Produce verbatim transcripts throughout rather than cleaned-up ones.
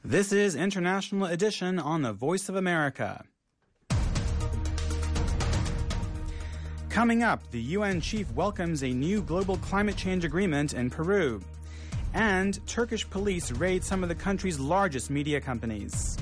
This is International Edition on the Voice of America. Coming up, the U N chief welcomes a new global climate change agreement in Peru. And Turkish police raid some of the country's largest media companies.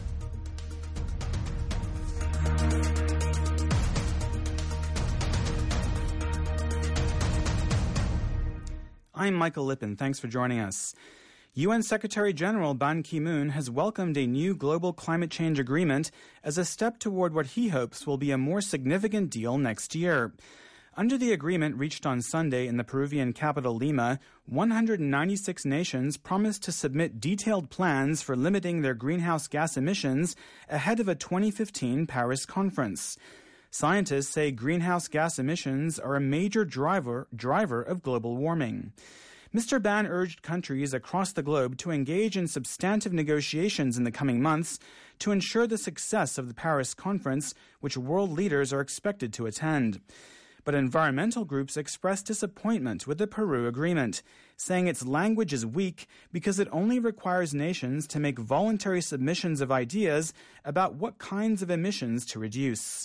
I'm Michael Lippin. Thanks for joining us. U N Secretary General Ban Ki-moon has welcomed a new global climate change agreement as a step toward what he hopes will be a more significant deal next year. Under the agreement reached on Sunday in the Peruvian capital Lima, one hundred ninety-six nations promised to submit detailed plans for limiting their greenhouse gas emissions ahead of a twenty fifteen Paris conference. Scientists say greenhouse gas emissions are a major driver, driver of global warming. Mister Ban urged countries across the globe to engage in substantive negotiations in the coming months to ensure the success of the Paris conference, which world leaders are expected to attend. But environmental groups expressed disappointment with the Peru agreement, saying its language is weak because it only requires nations to make voluntary submissions of ideas about what kinds of emissions to reduce.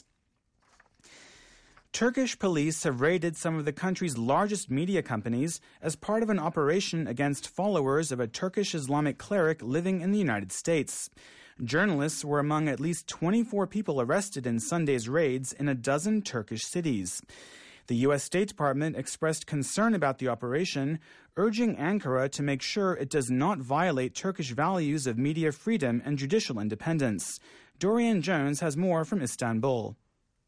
Turkish police have raided some of the country's largest media companies as part of an operation against followers of a Turkish Islamic cleric living in the United States. Journalists were among at least twenty-four people arrested in Sunday's raids in a dozen Turkish cities. The U S State Department expressed concern about the operation, urging Ankara to make sure it does not violate Turkish values of media freedom and judicial independence. Dorian Jones has more from Istanbul.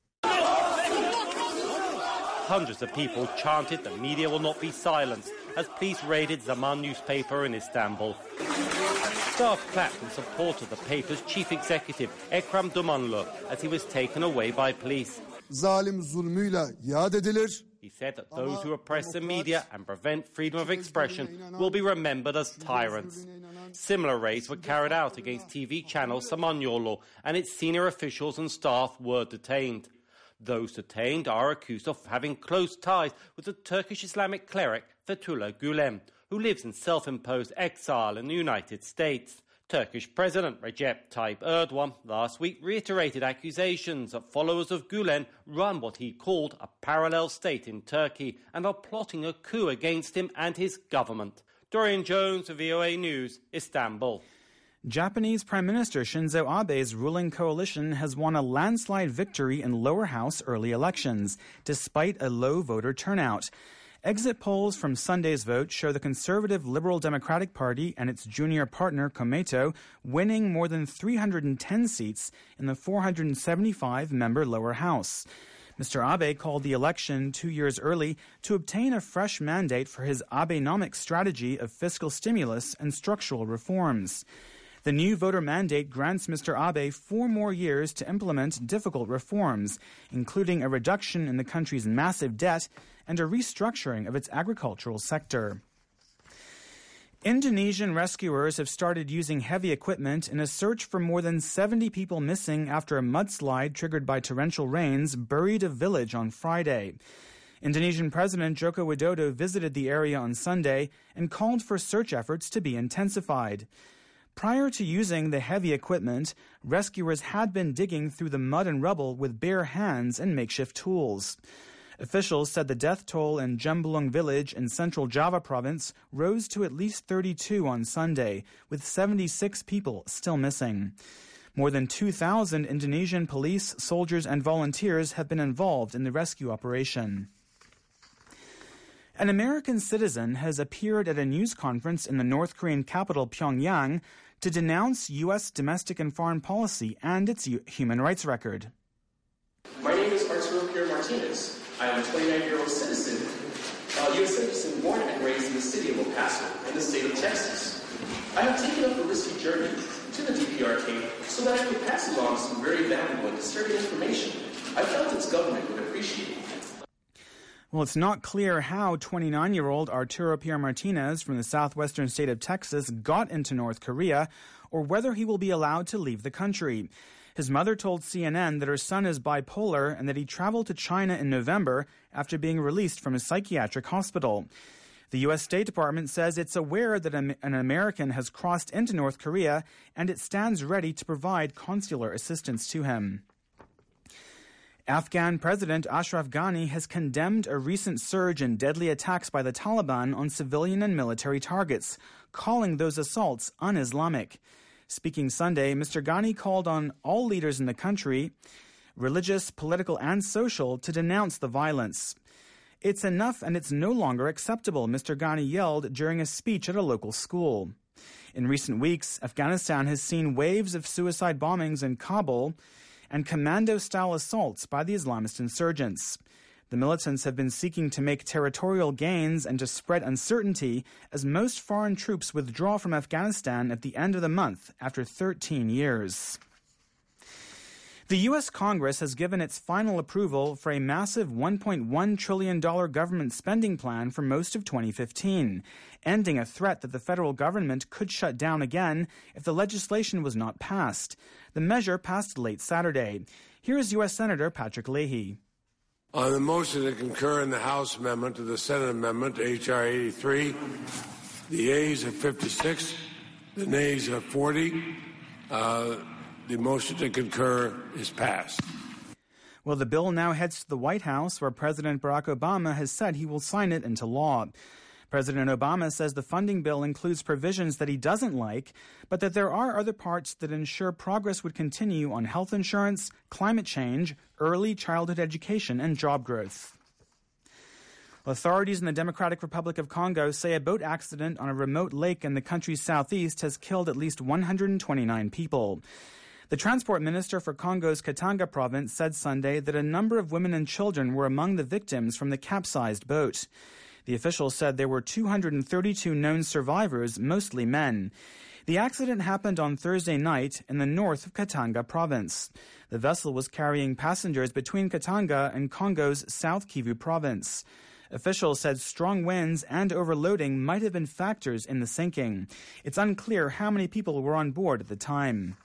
Hundreds of people chanted the media will not be silenced as police raided Zaman newspaper in Istanbul. Staff clapped in support of the paper's chief executive, Ekrem Dumanlu, as he was taken away by police. Zalim zulmüyle yad edilir. He said that those who oppress the media and prevent freedom of expression will be remembered as tyrants. Similar raids were carried out against T V channel Samanyolu, and its senior officials and staff were detained. Those detained are accused of having close ties with the Turkish Islamic cleric Fethullah Gulen, who lives in self-imposed exile in the United States. Turkish President Recep Tayyip Erdogan last week reiterated accusations that followers of Gulen run what he called a parallel state in Turkey and are plotting a coup against him and his government. Dorian Jones, V O A News, Istanbul. Japanese Prime Minister Shinzo Abe's ruling coalition has won a landslide victory in lower house early elections, despite a low voter turnout. Exit polls from Sunday's vote show the conservative Liberal Democratic Party and its junior partner Komeito winning more than three hundred ten seats in the four hundred seventy-five member lower house. Mister Abe called the election two years early to obtain a fresh mandate for his Abenomics strategy of fiscal stimulus and structural reforms. The new voter mandate grants Mister Abe four more years to implement difficult reforms, including a reduction in the country's massive debt and a restructuring of its agricultural sector. Indonesian rescuers have started using heavy equipment in a search for more than seventy people missing after a mudslide triggered by torrential rains buried a village on Friday. Indonesian President Joko Widodo visited the area on Sunday and called for search efforts to be intensified. Prior to using the heavy equipment, rescuers had been digging through the mud and rubble with bare hands and makeshift tools. Officials said the death toll in Jembulung village in central Java province rose to at least thirty-two on Sunday, with seventy-six people still missing. More than two thousand Indonesian police, soldiers, and volunteers have been involved in the rescue operation. An American citizen has appeared at a news conference in the North Korean capital Pyongyang to denounce U S domestic and foreign policy and its human rights record. My name is Arturo Pierre Martinez. I am a twenty-nine-year-old citizen, uh, U S citizen born and raised in the city of El Paso, in the state of Texas. I have taken up a risky journey to the D P R K so that I could pass along some very valuable and disturbing information I felt its government would appreciate. Well, it's not clear how twenty-nine-year-old Arturo Pierre Martinez from the southwestern state of Texas got into North Korea or whether he will be allowed to leave the country. His mother told C N N that her son is bipolar and that he traveled to China in November after being released from a psychiatric hospital. The U S State Department says it's aware that an American has crossed into North Korea and it stands ready to provide consular assistance to him. Afghan President Ashraf Ghani has condemned a recent surge in deadly attacks by the Taliban on civilian and military targets, calling those assaults un-Islamic. Speaking Sunday, Mister Ghani called on all leaders in the country, religious, political, and social, to denounce the violence. It's enough and it's no longer acceptable, Mister Ghani yelled during a speech at a local school. In recent weeks, Afghanistan has seen waves of suicide bombings in Kabul and commando-style assaults by the Islamist insurgents. The militants have been seeking to make territorial gains and to spread uncertainty as most foreign troops withdraw from Afghanistan at the end of the month after thirteen years. The U S Congress has given its final approval for a massive one point one trillion dollars government spending plan for most of twenty fifteen, ending a threat that the federal government could shut down again if the legislation was not passed. The measure passed late Saturday. Here is U S Senator Patrick Leahy. On the motion to concur in the House amendment to the Senate amendment to H R eighty-three, the yeas are fifty-six, the nays are forty. Uh, The motion to concur is passed. Well, the bill now heads to the White House, where President Barack Obama has said he will sign it into law. President Obama says the funding bill includes provisions that he doesn't like, but that there are other parts that ensure progress would continue on health insurance, climate change, early childhood education, and job growth. Authorities in the Democratic Republic of Congo say a boat accident on a remote lake in the country's southeast has killed at least one hundred twenty-nine people. The transport minister for Congo's Katanga province said Sunday that a number of women and children were among the victims from the capsized boat. The official said there were two hundred thirty-two known survivors, mostly men. The accident happened on Thursday night in the north of Katanga province. The vessel was carrying passengers between Katanga and Congo's South Kivu province. Officials said strong winds and overloading might have been factors in the sinking. It's unclear how many people were on board at the time.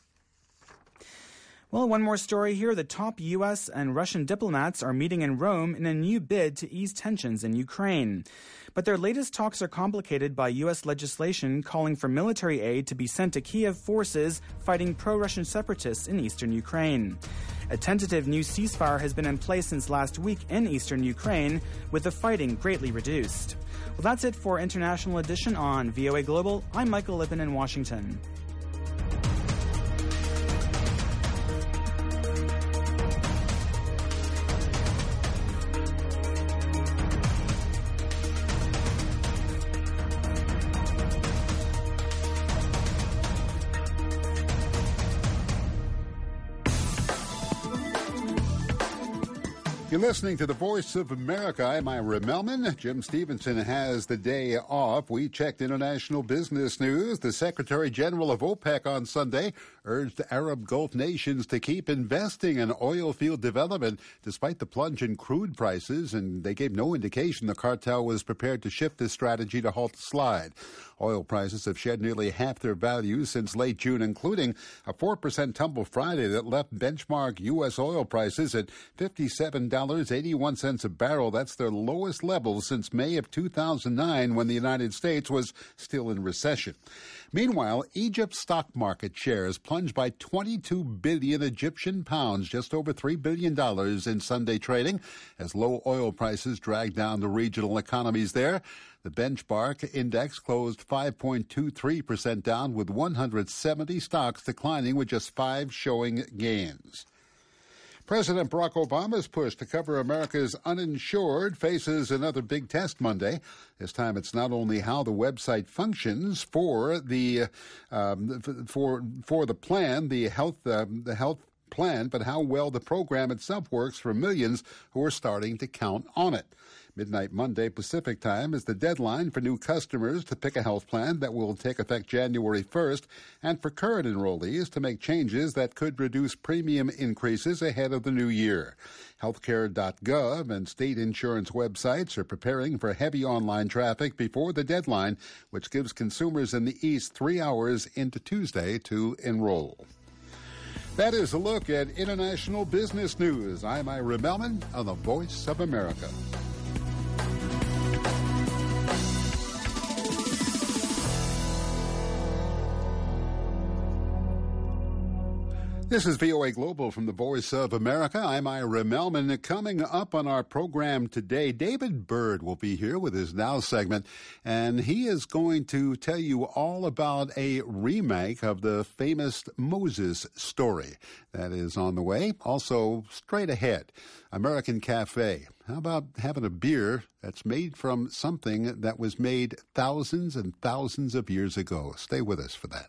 Well, one more story here. The top U S and Russian diplomats are meeting in Rome in a new bid to ease tensions in Ukraine. But their latest talks are complicated by U S legislation calling for military aid to be sent to Kiev forces fighting pro-Russian separatists in eastern Ukraine. A tentative new ceasefire has been in place since last week in eastern Ukraine, with the fighting greatly reduced. Well, that's it for International Edition on V O A Global. I'm Michael Lippin in Washington. You're listening to the Voice of America. I'm Ira Melman. Jim Stevenson has the day off. We checked international business news. The Secretary General of OPEC on Sunday urged Arab Gulf nations to keep investing in oil field development despite the plunge in crude prices, and they gave no indication the cartel was prepared to shift this strategy to halt the slide. Oil prices have shed nearly half their value since late June, including a four percent tumble Friday that left benchmark U S oil prices at fifty-seven dollars and eighty-one cents a barrel. That's their lowest level since May of two thousand nine, when the United States was still in recession. Meanwhile, Egypt's stock market shares plunged by twenty-two billion Egyptian pounds, just over three billion dollars in Sunday trading, as low oil prices dragged down the regional economies there. The benchmark index closed five point two three percent down, with one hundred seventy stocks declining, with just five showing gains. President Barack Obama's push to cover America's uninsured faces another big test Monday. This time it's not only how the website functions for the um, for for the plan, the health uh, the health plan, but how well the program itself works for millions who are starting to count on it. Midnight Monday Pacific Time is the deadline for new customers to pick a health plan that will take effect January first, and for current enrollees to make changes that could reduce premium increases ahead of the new year. Healthcare dot gov and state insurance websites are preparing for heavy online traffic before the deadline, which gives consumers in the East three hours into Tuesday to enroll. That is a look at international business news. I'm Ira Melman on the Voice of America. This is V O A Global from the Voice of America. I'm Ira Melman. Coming up on our program today, David Byrd will be here with his Now segment, and he is going to tell you all about a remake of the famous Moses story that is on the way. Also, straight ahead, American Cafe. How about having a beer that's made from something that was made thousands and thousands of years ago? Stay with us for that.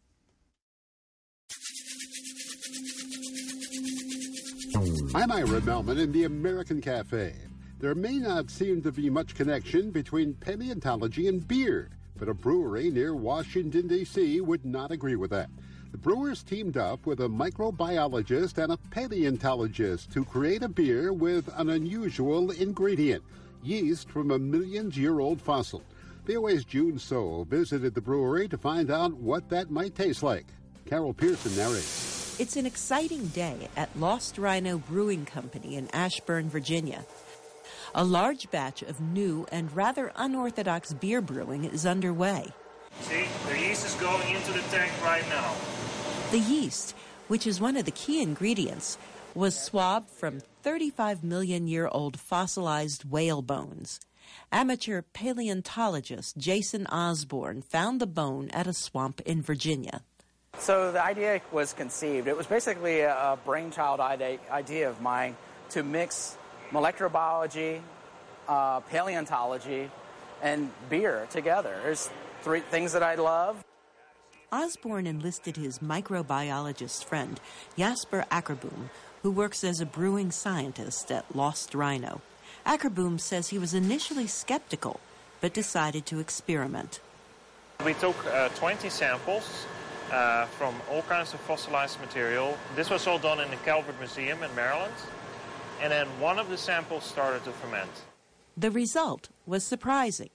I'm Ira Melman in the American Cafe. There may not seem to be much connection between paleontology and beer, but a brewery near Washington, D C would not agree with that. The brewers teamed up with a microbiologist and a paleontologist to create a beer with an unusual ingredient, yeast from a millions-year-old fossil. V O A's June So visited the brewery to find out what that might taste like. Carol Pearson narrates. It's an exciting day at Lost Rhino Brewing Company in Ashburn, Virginia. A large batch of new and rather unorthodox beer brewing is underway. See, the yeast is going into the tank right now. The yeast, which is one of the key ingredients, was swabbed from thirty-five million year old fossilized whale bones. Amateur paleontologist Jason Osborne found the bone at a swamp in Virginia. So the idea was conceived. It was basically a brainchild idea of mine to mix molecular biology, uh, paleontology, and beer together. There's three things that I love. Osborne enlisted his microbiologist friend, Jasper Akkerboom, who works as a brewing scientist at Lost Rhino. Akkerboom says he was initially skeptical, but decided to experiment. We took uh, twenty samples uh, from all kinds of fossilized material. This was all done in the Calvert Museum in Maryland. And then one of the samples started to ferment. The result was surprising.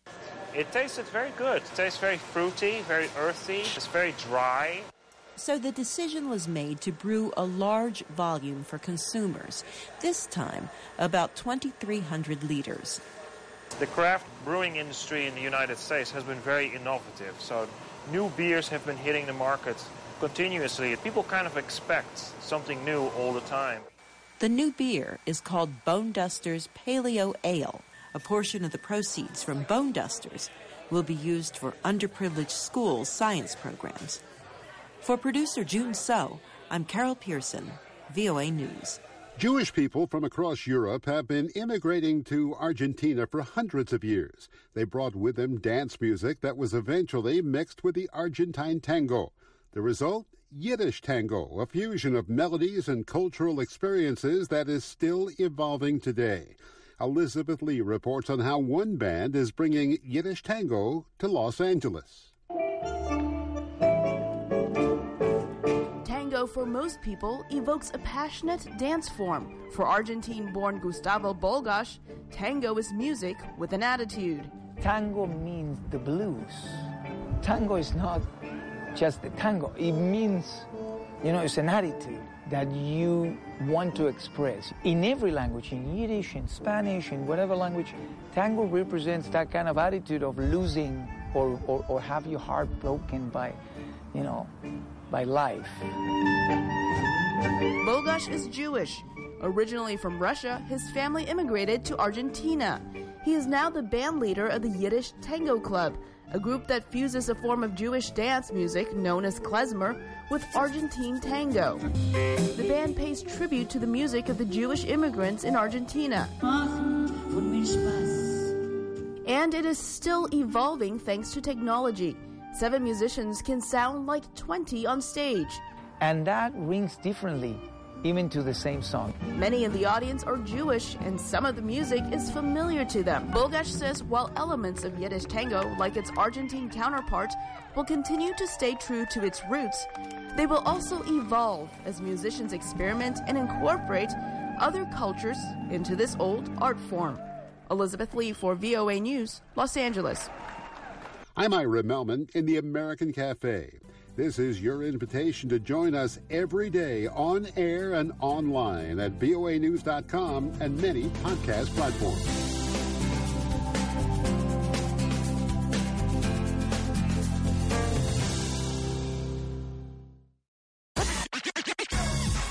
It tasted very good. It tastes very fruity, very earthy. It's very dry. So the decision was made to brew a large volume for consumers, this time about twenty-three hundred liters. The craft brewing industry in the United States has been very innovative. So new beers have been hitting the market continuously. People kind of expect something new all the time. The new beer is called Bone Dusters Paleo Ale. A portion of the proceeds from Bone Dusters will be used for underprivileged schools' science programs. For producer June So, I'm Carol Pearson, V O A News. Jewish people from across Europe have been immigrating to Argentina for hundreds of years. They brought with them dance music that was eventually mixed with the Argentine tango. The result? Yiddish tango, a fusion of melodies and cultural experiences that is still evolving today. Elizabeth Lee reports on how one band is bringing Yiddish tango to Los Angeles. Tango, for most people, evokes a passionate dance form. For Argentine-born Gustavo Bolgash, tango is music with an attitude. Tango means the blues. Tango is not just the tango. It means, you know, it's an attitude that you want to express. In every language, in Yiddish, in Spanish, in whatever language, tango represents that kind of attitude of losing or, or, or have your heart broken by, you know, by life. Bolgash is Jewish. Originally from Russia, his family immigrated to Argentina. He is now the band leader of the Yiddish Tango Club, a group that fuses a form of Jewish dance music known as klezmer with Argentine tango. The band pays tribute to the music of the Jewish immigrants in Argentina. And it is still evolving thanks to technology. Seven musicians can sound like twenty on stage. And that rings differently, even to the same song. Many in the audience are Jewish, and some of the music is familiar to them. Bolgash says while elements of Yiddish tango, like its Argentine counterpart, will continue to stay true to its roots, they will also evolve as musicians experiment and incorporate other cultures into this old art form. Elizabeth Lee for V O A News, Los Angeles. I'm Ira Melman in the American Cafe. This is your invitation to join us every day on air and online at V O A news dot com and many podcast platforms.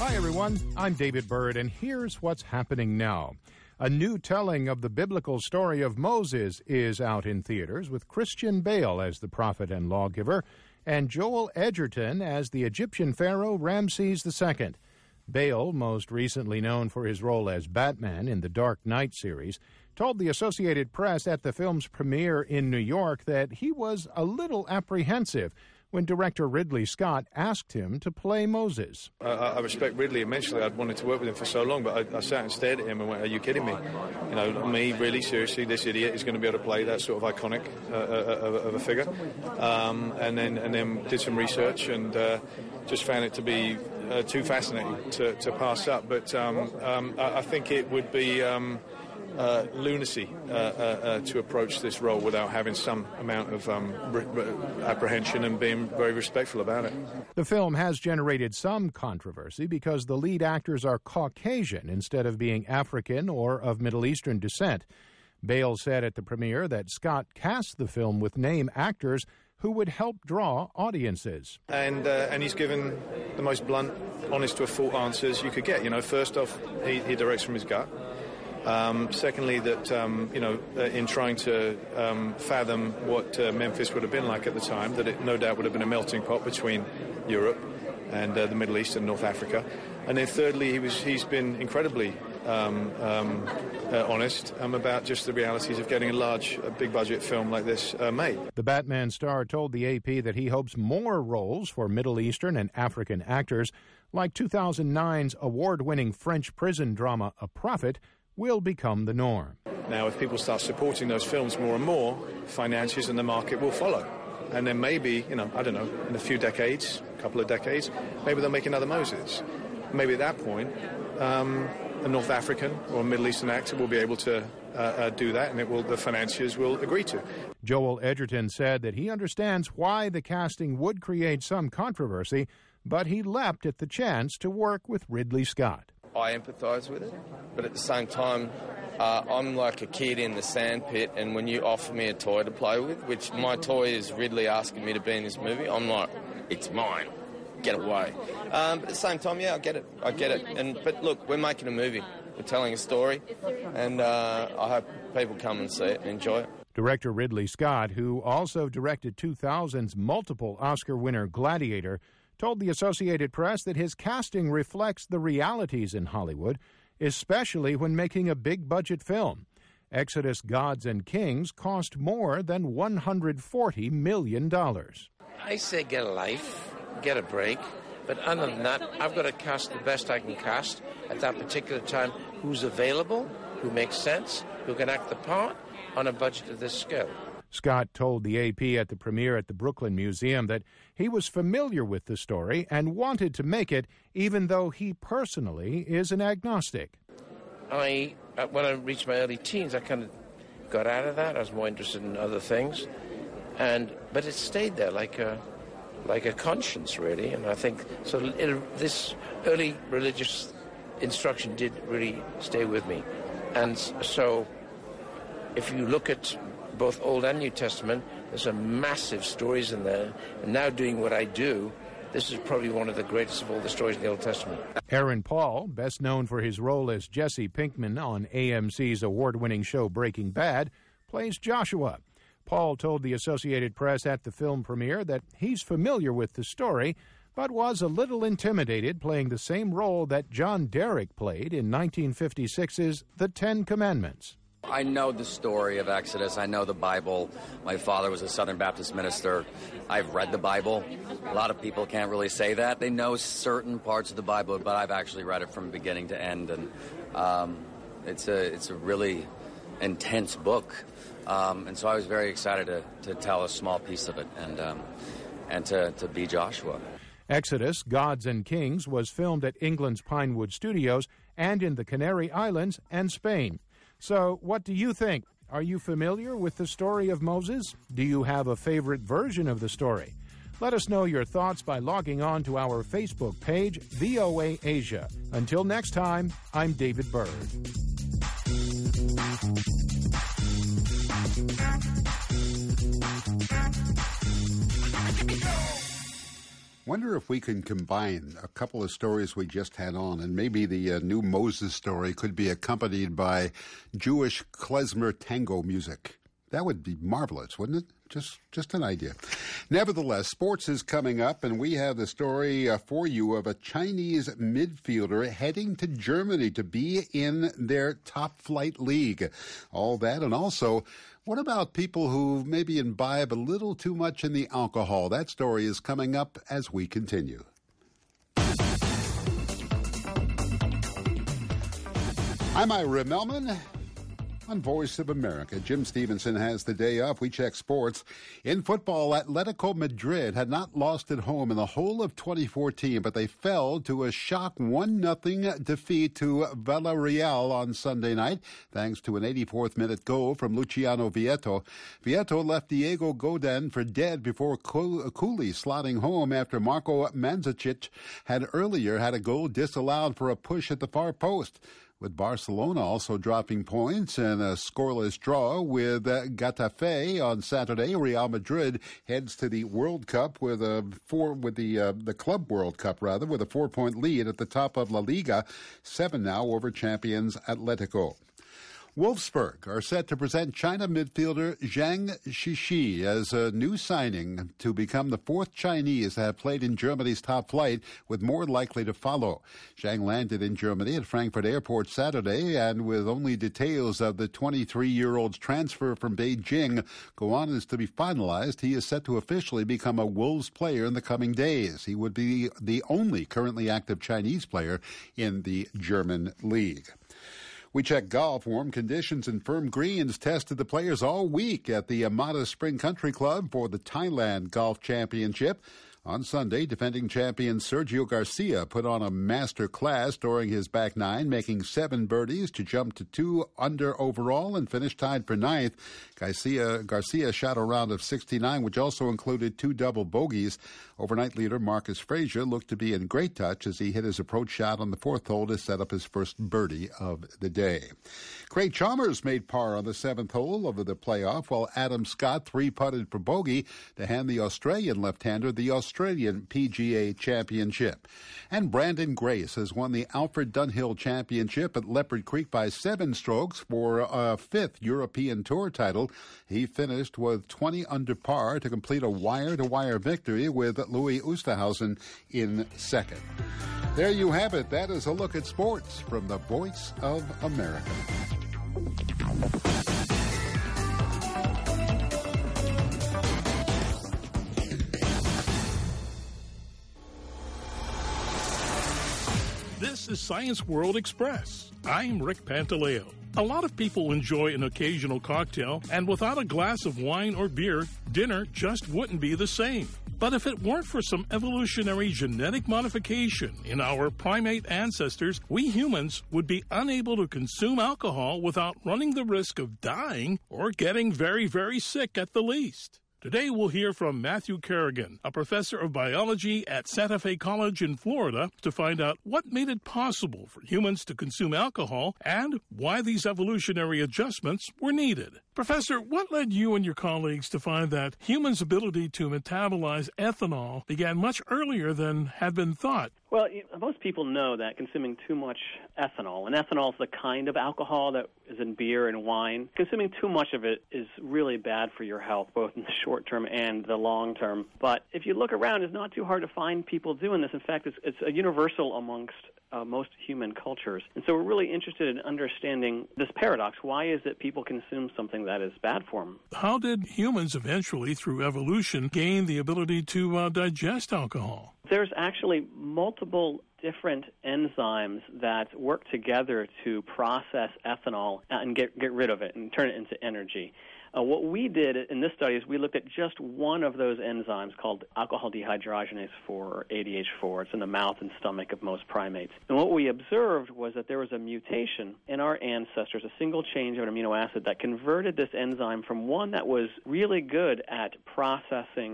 Hi, everyone. I'm David Byrd, and here's what's happening now. A new telling of the biblical story of Moses is out in theaters, with Christian Bale as the prophet and lawgiver, and Joel Edgerton as the Egyptian pharaoh Ramses the Second. Bale, most recently known for his role as Batman in the Dark Knight series, told the Associated Press at the film's premiere in New York that he was a little apprehensive when director Ridley Scott asked him to play Moses. I, I respect Ridley immensely. I'd wanted to work with him for so long, but I, I sat and stared at him and went, are you kidding me? You know, me, really, seriously, this idiot is going to be able to play that sort of iconic uh, of, of a figure. Um, and then and then did some research and uh, just found it to be uh, too fascinating to, to pass up. But um, um, I, I think it would be... Um, Uh, lunacy uh, uh, uh, to approach this role without having some amount of um, re- re- apprehension and being very respectful about it. The film has generated some controversy because the lead actors are Caucasian instead of being African or of Middle Eastern descent. Bale said at the premiere that Scott cast the film with name actors who would help draw audiences. And uh, and he's given the most blunt, honest to a fault answers you could get. You know, first off, he, he directs from his gut. Um, secondly, that, um, you know, uh, in trying to um, fathom what uh, Memphis would have been like at the time, that it no doubt would have been a melting pot between Europe and uh, the Middle East and North Africa. And then thirdly, he was, he's been incredibly um, um, uh, honest um, about just the realities of getting a large, uh, big-budget film like this uh, made. The Batman star told the A P that he hopes more roles for Middle Eastern and African actors, like two thousand nine's award-winning French prison drama A Prophet, will become the norm. Now, if people start supporting those films more and more, finances and the market will follow. And then maybe, you know, I don't know, in a few decades, a couple of decades, maybe they'll make another Moses. Maybe at that point, um, a North African or a Middle Eastern actor will be able to uh, uh, do that, and it will, the financiers will agree to. Joel Edgerton said that he understands why the casting would create some controversy, but he leapt at the chance to work with Ridley Scott. I empathise with it, but at the same time, uh, I'm like a kid in the sandpit, and when you offer me a toy to play with, which my toy is Ridley asking me to be in this movie, I'm like, it's mine, get away. Um, but at the same time, yeah, I get it, I get it. And but look, we're making a movie, we're telling a story, and uh, I hope people come and see it and enjoy it. Director Ridley Scott, who also directed two thousand's multiple Oscar winner Gladiator, told the Associated Press that his casting reflects the realities in Hollywood, especially when making a big-budget film. Exodus: Gods and Kings cost more than one hundred forty million dollars. I say get a life, get a break, but other than that, I've got to cast the best I can cast at that particular time, who's available, who makes sense, who can act the part on a budget of this scale. Scott told the A P at the premiere at the Brooklyn Museum that he was familiar with the story and wanted to make it, even though he personally is an agnostic. I, when I reached my early teens, I kind of got out of that. I was more interested in other things, and but it stayed there like a like a conscience, really. And I think so. It, this early religious instruction did really stay with me, and so if you look at both Old and New Testament, there's some massive stories in there. And now doing what I do, this is probably one of the greatest of all the stories in the Old Testament. Aaron Paul, best known for his role as Jesse Pinkman on A M C's award-winning show Breaking Bad, plays Joshua. Paul told the Associated Press at the film premiere that he's familiar with the story, but was a little intimidated playing the same role that John Derek played in nineteen fifty-six's The Ten Commandments. I know the story of Exodus. I know the Bible. My father was a Southern Baptist minister. I've read the Bible. A lot of people can't really say that. They know certain parts of the Bible, but I've actually read it from beginning to end. And um, it's a it's a really intense book. Um, and so I was very excited to, to tell a small piece of it and, um, and to, to be Joshua. Exodus: Gods and Kings was filmed at England's Pinewood Studios and in the Canary Islands and Spain. So, what do you think? Are you familiar with the story of Moses? Do you have a favorite version of the story? Let us know your thoughts by logging on to our Facebook page, V O A Asia. Until next time, I'm David Byrd. Wonder if we can combine a couple of stories we just had on, and maybe the uh, new Moses story could be accompanied by Jewish klezmer tango music. That would be marvelous, wouldn't it? Just just an idea. Nevertheless, sports is coming up, and we have the story uh, for you of a Chinese midfielder heading to Germany to be in their top-flight league. All that, and also, what about people who maybe imbibe a little too much in the alcohol? That story is coming up as we continue. I'm Ira Melman on Voice of America. Jim Stevenson has the day off. We check sports. In football, Atletico Madrid had not lost at home in the whole of twenty fourteen, but they fell to a shock one nothing defeat to Villarreal on Sunday night, thanks to an eighty-fourth minute goal from Luciano Vieto. Vieto left Diego Godin for dead before Cooley slotting home after Marco Mandzukic had earlier had a goal disallowed for a push at the far post. With Barcelona also dropping points in a scoreless draw with uh, Getafe on Saturday, Real Madrid heads to the World Cup with a four with the uh, the Club World Cup rather with a four-point lead at the top of La Liga, seven now over champions Atletico. Wolfsburg are set to present China midfielder Zhang Shishi as a new signing to become the fourth Chinese to have played in Germany's top flight, with more likely to follow. Zhang landed in Germany at Frankfurt Airport Saturday, and with only details of the twenty-three-year-old's transfer from Beijing go on is to be finalized, he is set to officially become a Wolves player in the coming days. He would be the only currently active Chinese player in the German league. We check golf. Warm conditions and firm greens tested the players all week at the Amata Spring Country Club for the Thailand Golf Championship. On Sunday, defending champion Sergio Garcia put on a master class during his back nine, making seven birdies to jump to two under overall and finish tied for ninth. Garcia, Garcia shot a round of sixty-nine, which also included two double bogeys. Overnight leader Marcus Frazier looked to be in great touch as he hit his approach shot on the fourth hole to set up his first birdie of the day. Craig Chalmers made par on the seventh hole of the playoff, while Adam Scott three-putted for bogey to hand the Australian left-hander the Australian P G A Championship. And Brandon Grace has won the Alfred Dunhill Championship at Leopard Creek by seven strokes for a fifth European Tour title. He finished with twenty under par to complete a wire-to-wire victory with Louis Oosthuizen in second. There you have it. That is a look at sports from the Voice of America. This is Science World Express. I'm Rick Pantaleo. A lot of people enjoy an occasional cocktail, and without a glass of wine or beer, dinner just wouldn't be the same. But if it weren't for some evolutionary genetic modification in our primate ancestors, we humans would be unable to consume alcohol without running the risk of dying or getting very, very sick at the least. Today we'll hear from Matthew Kerrigan, a professor of biology at Santa Fe College in Florida, to find out what made it possible for humans to consume alcohol and why these evolutionary adjustments were needed. Professor, what led you and your colleagues to find that humans' ability to metabolize ethanol began much earlier than had been thought? Well, most people know that consuming too much ethanol, and ethanol is the kind of alcohol that is in beer and wine, consuming too much of it is really bad for your health, both in the short term and the long term. But if you look around, it's not too hard to find people doing this. In fact, it's, it's a universal amongst Uh, most human cultures. And so we're really interested in understanding this paradox. Why is it people consume something that is bad for them? How did humans eventually, through evolution, gain the ability to uh, digest alcohol? There's actually multiple different enzymes that work together to process ethanol and get, get rid of it and turn it into energy. Uh, what we did in this study is we looked at just one of those enzymes called alcohol dehydrogenase four, or A D H four. It's in the mouth and stomach of most primates. And what we observed was that there was a mutation in our ancestors, a single change of an amino acid that converted this enzyme from one that was really good at processing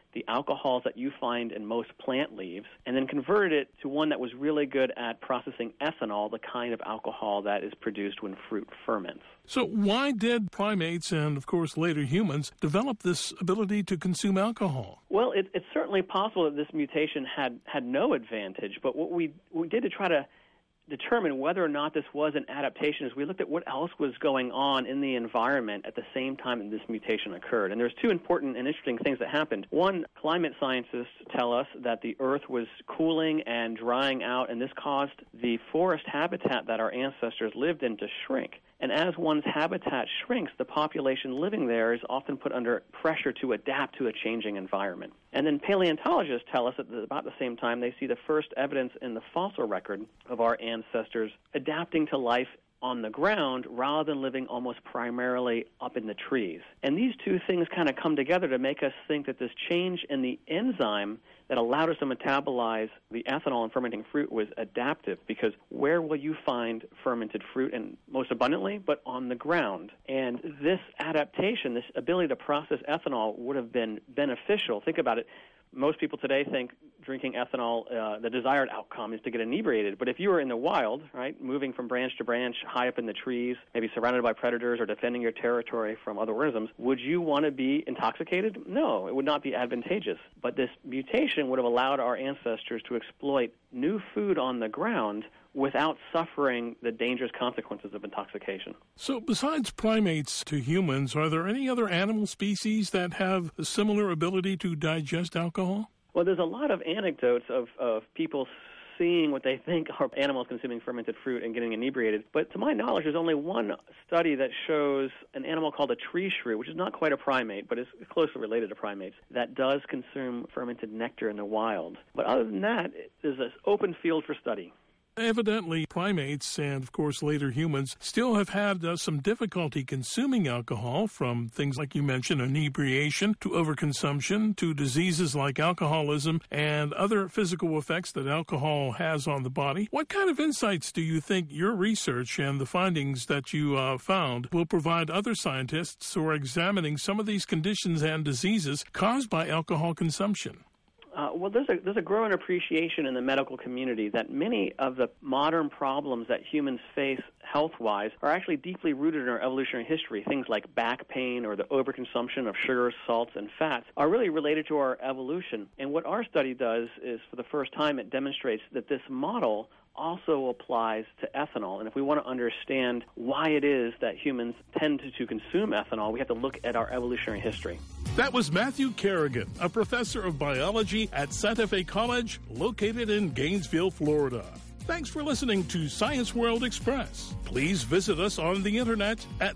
the alcohols that you find in most plant leaves and then converted it to one that was really good at processing ethanol, the kind of alcohol that is produced when fruit ferments. So why did primates and, of course, later humans develop this ability to consume alcohol? Well, it, it's certainly possible that this mutation had, had no advantage, but what we, we did to try to determine whether or not this was an adaptation is we looked at what else was going on in the environment at the same time that this mutation occurred. And there's two important and interesting things that happened. One, climate scientists tell us that the Earth was cooling and drying out, and this caused the forest habitat that our ancestors lived in to shrink. And as one's habitat shrinks, the population living there is often put under pressure to adapt to a changing environment. And then paleontologists tell us that at about the same time they see the first evidence in the fossil record of our ancestors adapting to life on the ground rather than living almost primarily up in the trees. And these two things kind of come together to make us think that this change in the enzyme that allowed us to metabolize the ethanol in fermenting fruit was adaptive, because where will you find fermented fruit, and most abundantly, but on the ground? And this adaptation, this ability to process ethanol would have been beneficial. Think about it. Most people today think drinking ethanol, uh, the desired outcome is to get inebriated. But if you were in the wild, right, moving from branch to branch, high up in the trees, maybe surrounded by predators or defending your territory from other organisms, would you want to be intoxicated? No, it would not be advantageous. But this mutation would have allowed our ancestors to exploit new food on the ground without suffering the dangerous consequences of intoxication. So besides primates to humans, are there any other animal species that have a similar ability to digest alcohol? Well, there's a lot of anecdotes of, of people seeing what they think are animals consuming fermented fruit and getting inebriated. But to my knowledge, there's only one study that shows an animal called a tree shrew, which is not quite a primate, but is closely related to primates, that does consume fermented nectar in the wild. But other than that, there's this open field for study. Evidently, primates and, of course, later humans still have had uh, some difficulty consuming alcohol, from things like you mentioned, inebriation, to overconsumption, to diseases like alcoholism and other physical effects that alcohol has on the body. What kind of insights do you think your research and the findings that you uh, found will provide other scientists who are examining some of these conditions and diseases caused by alcohol consumption? Uh, well, there's a, there's a growing appreciation in the medical community that many of the modern problems that humans face health-wise are actually deeply rooted in our evolutionary history. Things like back pain or the overconsumption of sugars, salts, and fats are really related to our evolution. And what our study does is, for the first time, it demonstrates that this model also applies to ethanol. And if we want to understand why it is that humans tend to, to consume ethanol, we have to look at our evolutionary history. That was Matthew Kerrigan, a professor of biology at Santa Fe College, located in Gainesville, Florida. Thanks for listening to Science World Express. Please visit us on the internet at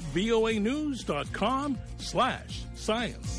voanews.com slash science.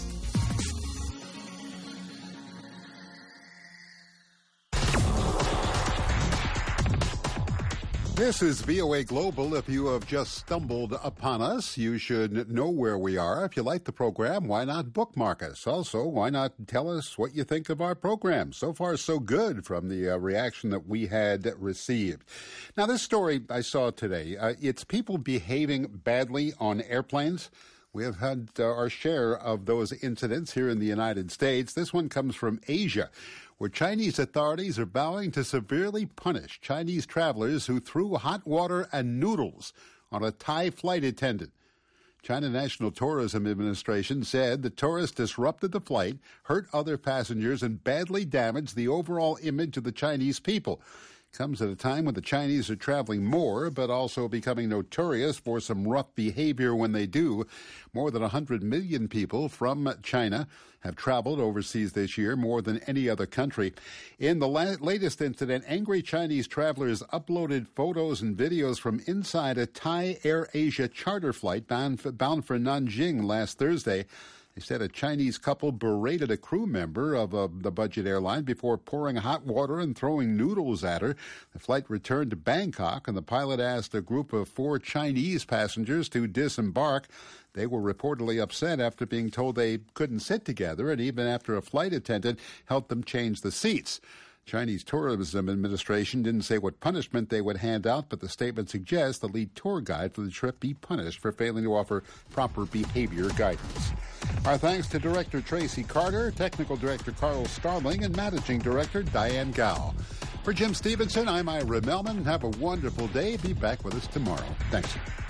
This is V O A Global. If you have just stumbled upon us, you should know where we are. If you like the program, why not bookmark us? Also, why not tell us what you think of our program? So far, so good from the uh, reaction that we had received. Now, this story I saw today, uh, it's people behaving badly on airplanes. We have had uh, our share of those incidents here in the United States. This one comes from Asia, where Chinese authorities are vowing to severely punish Chinese travelers who threw hot water and noodles on a Thai flight attendant. China National Tourism Administration said the tourist disrupted the flight, hurt other passengers, and badly damaged the overall image of the Chinese people. Comes at a time when the Chinese are traveling more, but also becoming notorious for some rough behavior when they do. More than one hundred million people from China have traveled overseas this year, more than any other country. In the la- latest incident, angry Chinese travelers uploaded photos and videos from inside a Thai Air Asia charter flight bound for, bound for Nanjing last Thursday. They said a Chinese couple berated a crew member of uh, the budget airline before pouring hot water and throwing noodles at her. The flight returned to Bangkok, and the pilot asked a group of four Chinese passengers to disembark. They were reportedly upset after being told they couldn't sit together, and even after a flight attendant helped them change the seats. Chinese Tourism Administration didn't say what punishment they would hand out, but the statement suggests the lead tour guide for the trip be punished for failing to offer proper behavior guidance. Our thanks to Director Tracy Carter, Technical Director Carl Starling, and Managing Director Diane Gao. For Jim Stevenson, I'm Ira Melman. Have a wonderful day. Be back with us tomorrow. Thanks.